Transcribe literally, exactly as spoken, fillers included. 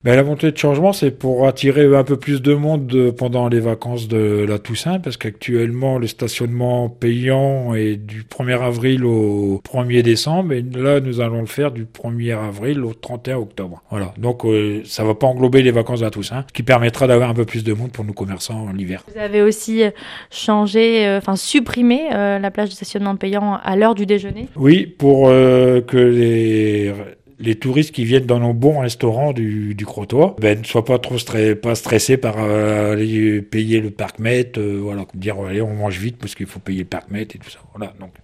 Ben, la montée de changement, c'est pour attirer un peu plus de monde euh, pendant les vacances de la Toussaint, parce qu'actuellement, le stationnement payant est du premier avril au premier décembre, et là, nous allons le faire du premier avril au trente et un octobre. Voilà. Donc, euh, ça va pas englober les vacances de la Toussaint, ce qui permettra d'avoir un peu plus de monde pour nos commerçants en l'hiver. Vous avez aussi euh, changé, euh, enfin supprimé euh, la plage de stationnement payant à l'heure du déjeuner. Oui, pour euh, que les les touristes qui viennent dans nos bons restaurants du, du Crotoy, ben, ne soient pas trop stre- pas stressés par euh, aller payer le parc-mètre, euh, voilà, dire allez, on mange vite parce qu'il faut payer le parc-mètre et tout ça. Voilà, donc